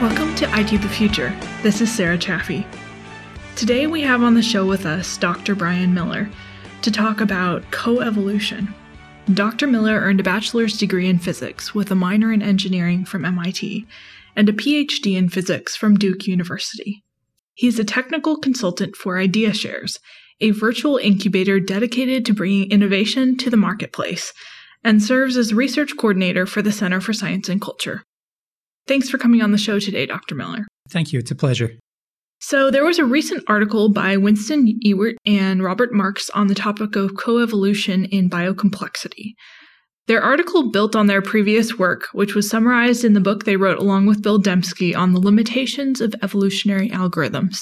Welcome to IT The Future. This is Sarah Chaffee. Today we have on the show with us Dr. Brian Miller to talk about coevolution. Dr. Miller earned a bachelor's degree in physics with a minor in engineering from MIT and a PhD in physics from Duke University. He's a technical consultant for IdeaShares, a virtual incubator dedicated to bringing innovation to the marketplace, and serves as research coordinator for the Center for Science and Culture. Thanks for coming on the show today, Dr. Miller. Thank you. It's a pleasure. So there was a recent article by Winston Ewert and Robert Marks on the topic of coevolution in biocomplexity. Their article built on their previous work, which was summarized in the book they wrote along with Bill Dembski on the limitations of evolutionary algorithms.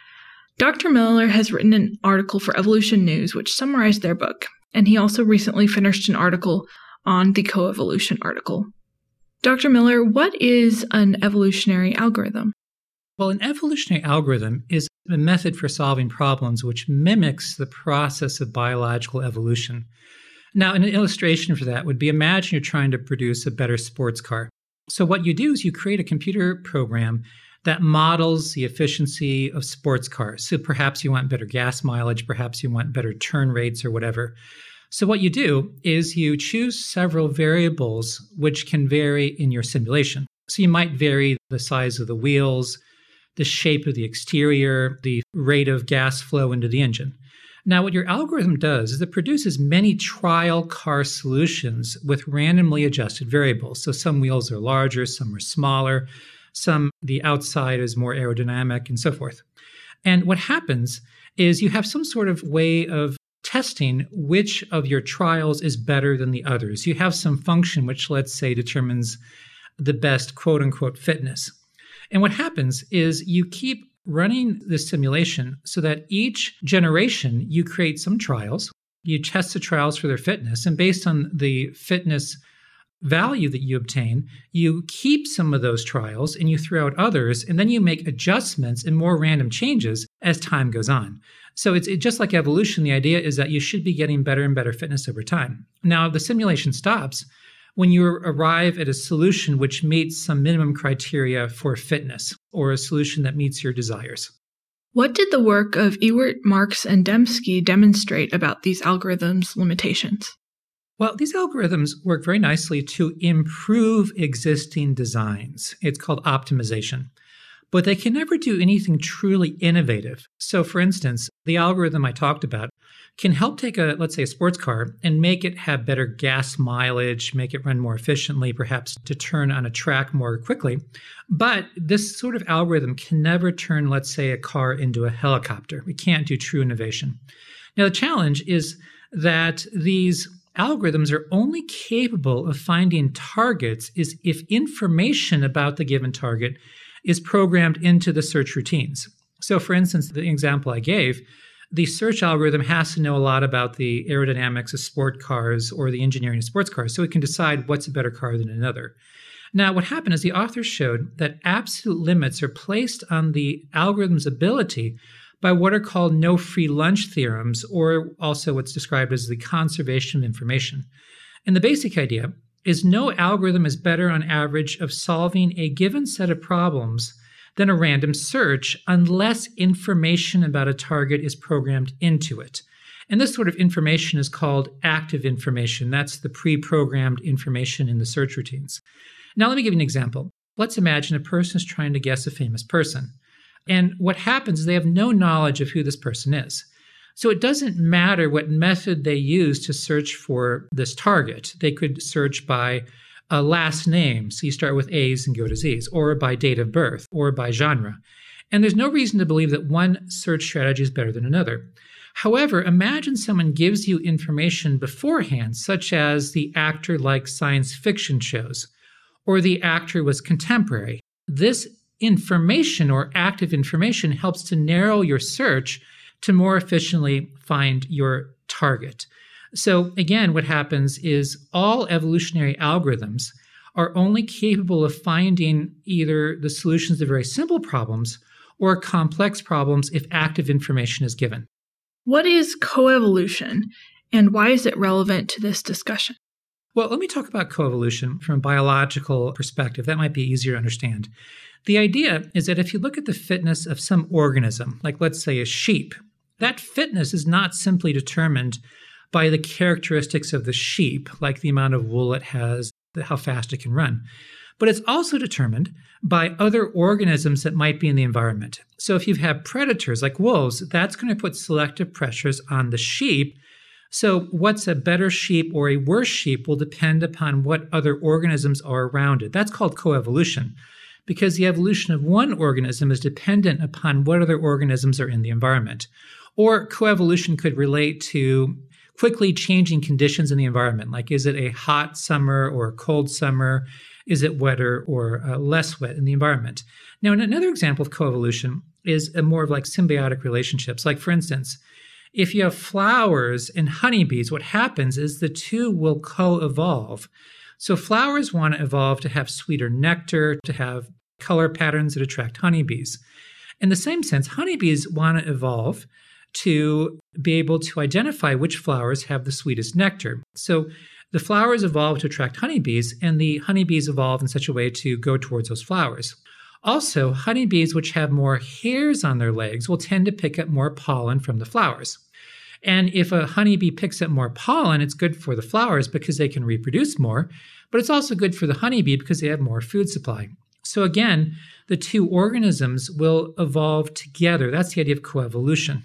Dr. Miller has written an article for Evolution News, which summarized their book, and he also recently finished an article on the coevolution article. Dr. Miller, what is an evolutionary algorithm? Well, an evolutionary algorithm is a method for solving problems which mimics the process of biological evolution. Now, an illustration for that would be, imagine you're trying to produce a better sports car. So what you do is you create a computer program that models the efficiency of sports cars. So perhaps you want better gas mileage, perhaps you want better turn rates or whatever. So what you do is you choose several variables which can vary in your simulation. So you might vary the size of the wheels, the shape of the exterior, the rate of gas flow into the engine. Now, what your algorithm does is it produces many trial car solutions with randomly adjusted variables. So some wheels are larger, some are smaller, some the outside is more aerodynamic, and so forth. And what happens is you have some sort of way of testing which of your trials is better than the others. You have some function which, let's say, determines the best quote-unquote fitness. And what happens is you keep running this simulation so that each generation you create some trials, you test the trials for their fitness, and based on the fitness value that you obtain, you keep some of those trials and you throw out others, and then you make adjustments and more random changes as time goes on. So it's just like evolution. The idea is that you should be getting better and better fitness over time. Now, the simulation stops when you arrive at a solution which meets some minimum criteria for fitness, or a solution that meets your desires. What did the work of Ewert, Marks, and Dembski demonstrate about these algorithms' limitations? Well, these algorithms work very nicely to improve existing designs. It's called optimization. But they can never do anything truly innovative. So, for instance, the algorithm I talked about can help take let's say, a sports car and make it have better gas mileage, make it run more efficiently, perhaps to turn on a track more quickly. But this sort of algorithm can never turn, let's say, a car into a helicopter. We can't do true innovation. Now, the challenge is that these algorithms are only capable of finding targets if information about the given target is programmed into the search routines. So, for instance, the example I gave, the search algorithm has to know a lot about the aerodynamics of sport cars or the engineering of sports cars, so it can decide what's a better car than another. Now, what happened is the authors showed that absolute limits are placed on the algorithm's ability by what are called no free lunch theorems, or also what's described as the conservation of information. And the basic idea is no algorithm is better on average of solving a given set of problems than a random search unless information about a target is programmed into it. And this sort of information is called active information. That's the pre-programmed information in the search routines. Now, let me give you an example. Let's imagine a person is trying to guess a famous person. And what happens is they have no knowledge of who this person is. So it doesn't matter what method they use to search for this target. They could search by a last name, so you start with A's and go to Z's, or by date of birth, or by genre. And there's no reason to believe that one search strategy is better than another. However, imagine someone gives you information beforehand, such as the actor liked science fiction shows, or the actor was contemporary. This information or active information helps to narrow your search to more efficiently find your target. So again, what happens is all evolutionary algorithms are only capable of finding either the solutions to very simple problems or complex problems if active information is given. What is coevolution, and why is it relevant to this discussion? Well, let me talk about coevolution from a biological perspective. That might be easier to understand. The idea is that if you look at the fitness of some organism, like let's say a sheep, that fitness is not simply determined by the characteristics of the sheep, like the amount of wool it has, how fast it can run. But it's also determined by other organisms that might be in the environment. So if you have predators like wolves, that's going to put selective pressures on the sheep. So what's a better sheep or a worse sheep will depend upon what other organisms are around it. That's called coevolution, because the evolution of one organism is dependent upon what other organisms are in the environment. Or coevolution could relate to quickly changing conditions in the environment, like is it a hot summer or a cold summer? Is it wetter or less wet in the environment? Now, another example of coevolution is a more of like symbiotic relationships. Like for instance, if you have flowers and honeybees, what happens is the two will co-evolve. So flowers want to evolve to have sweeter nectar, to have color patterns that attract honeybees. In the same sense, honeybees want to evolve to be able to identify which flowers have the sweetest nectar. So the flowers evolve to attract honeybees, and the honeybees evolve in such a way to go towards those flowers. Also, honeybees which have more hairs on their legs will tend to pick up more pollen from the flowers. And if a honeybee picks up more pollen, it's good for the flowers because they can reproduce more, but it's also good for the honeybee because they have more food supply. So again, the two organisms will evolve together. That's the idea of coevolution.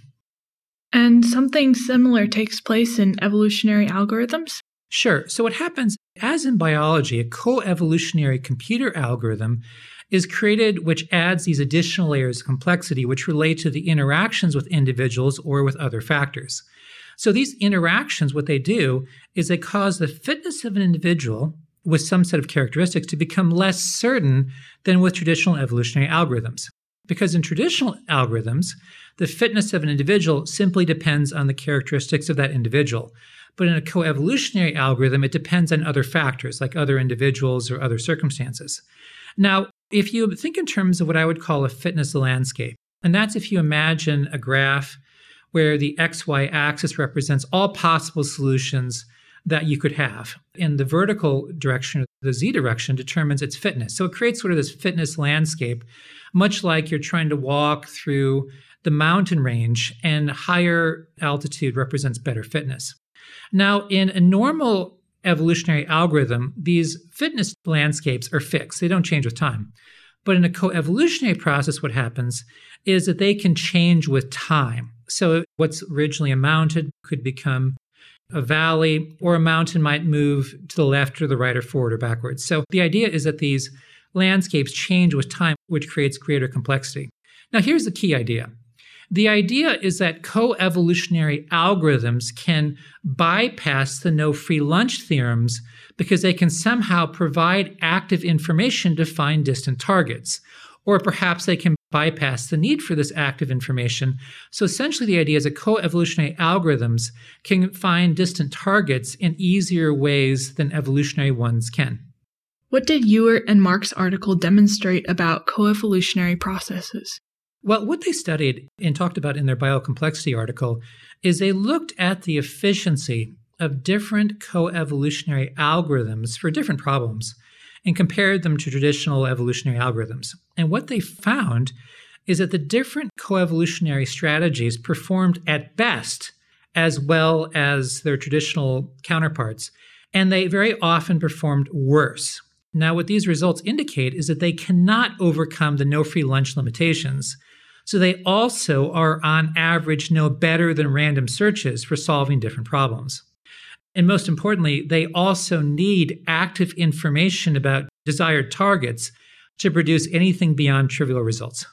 And something similar takes place in evolutionary algorithms? Sure. So what happens, as in biology, a coevolutionary computer algorithm is created which adds these additional layers of complexity which relate to the interactions with individuals or with other factors. So these interactions, what they do is they cause the fitness of an individual with some set of characteristics to become less certain than with traditional evolutionary algorithms. Because in traditional algorithms, the fitness of an individual simply depends on the characteristics of that individual. But in a coevolutionary algorithm, it depends on other factors, like other individuals or other circumstances. Now, if you think in terms of what I would call a fitness landscape, and that's if you imagine a graph where the XY axis represents all possible solutions that you could have. And the vertical direction, the Z direction, determines its fitness. So it creates sort of this fitness landscape, much like you're trying to walk through the mountain range, and higher altitude represents better fitness. Now, in a normal evolutionary algorithm, these fitness landscapes are fixed. They don't change with time. But in a coevolutionary process, what happens is that they can change with time. So what's originally a mountain could become a valley, or a mountain might move to the left or the right or forward or backwards. So the idea is that these landscapes change with time, which creates greater complexity. Now, here's the key idea. The idea is that coevolutionary algorithms can bypass the no free lunch theorems because they can somehow provide active information to find distant targets. Or perhaps they can bypass the need for this active information. So essentially the idea is that coevolutionary algorithms can find distant targets in easier ways than evolutionary ones can. What did Ewert and Mark's article demonstrate about coevolutionary processes? Well, what they studied and talked about in their biocomplexity article is they looked at the efficiency of different coevolutionary algorithms for different problems and compared them to traditional evolutionary algorithms. And what they found is that the different coevolutionary strategies performed at best as well as their traditional counterparts, and they very often performed worse. Now, what these results indicate is that they cannot overcome the no free lunch limitations. So they also are on average no better than random searches for solving different problems. And most importantly, they also need active information about desired targets to produce anything beyond trivial results.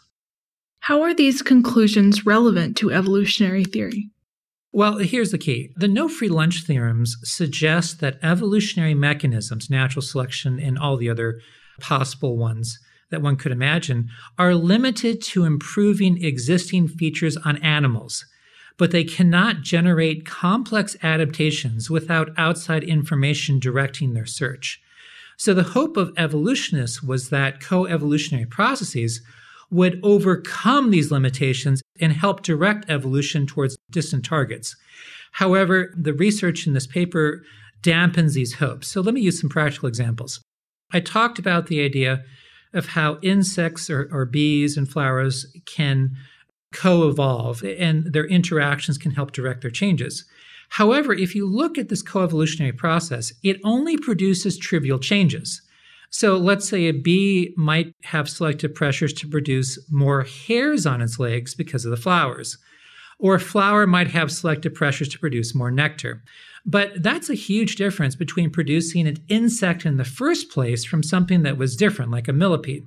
How are these conclusions relevant to evolutionary theory? Well, here's the key. The no free lunch theorems suggest that evolutionary mechanisms, natural selection and all the other possible ones that one could imagine, are limited to improving existing features on animals, but they cannot generate complex adaptations without outside information directing their search. So the hope of evolutionists was that coevolutionary processes would overcome these limitations and help direct evolution towards distant targets. However, the research in this paper dampens these hopes. So let me use some practical examples. I talked about the idea of how insects or bees and flowers can co-evolve, and their interactions can help direct their changes. However, if you look at this coevolutionary process, it only produces trivial changes. So let's say a bee might have selective pressures to produce more hairs on its legs because of the flowers, or a flower might have selective pressures to produce more nectar. But that's a huge difference between producing an insect in the first place from something that was different, like a millipede.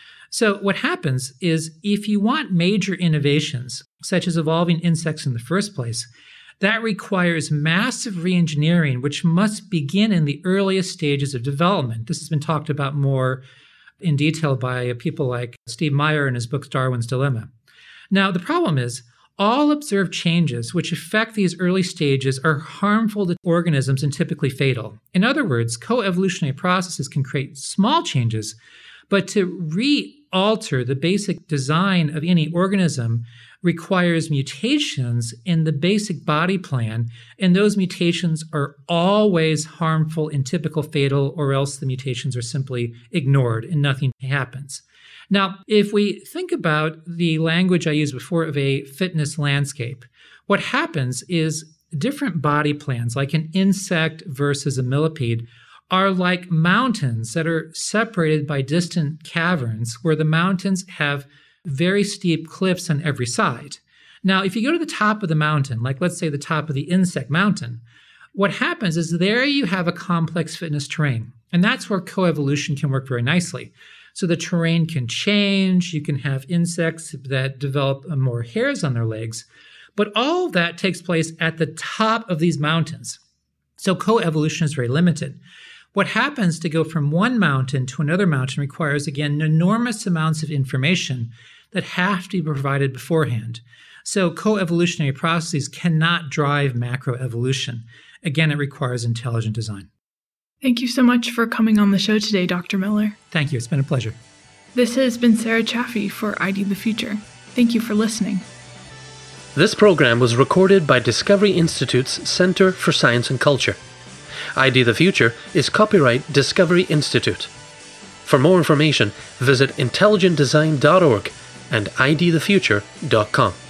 So what happens is if you want major innovations, such as evolving insects in the first place, that requires massive reengineering, which must begin in the earliest stages of development. This has been talked about more in detail by people like Steve Meyer in his book Darwin's Dilemma. Now, the problem is all observed changes which affect these early stages are harmful to organisms and typically fatal. In other words, coevolutionary processes can create small changes, but to re-alter the basic design of any organism requires mutations in the basic body plan, and those mutations are always harmful and typical fatal, or else the mutations are simply ignored and nothing happens. Now, if we think about the language I used before of a fitness landscape, what happens is different body plans, like an insect versus a millipede, are like mountains that are separated by distant caverns where the mountains have very steep cliffs on every side. Now, if you go to the top of the mountain, like let's say the top of the insect mountain, what happens is there you have a complex fitness terrain. And that's where coevolution can work very nicely. So the terrain can change, you can have insects that develop more hairs on their legs, but all of that takes place at the top of these mountains. So coevolution is very limited. What happens to go from one mountain to another mountain requires, again, enormous amounts of information that have to be provided beforehand. So coevolutionary processes cannot drive macroevolution. Again, it requires intelligent design. Thank you so much for coming on the show today, Dr. Miller. Thank you. It's been a pleasure. This has been Sarah Chaffee for ID the Future. Thank you for listening. This program was recorded by Discovery Institute's Center for Science and Culture. ID the Future is copyright Discovery Institute. For more information, visit intelligentdesign.org and idthefuture.com.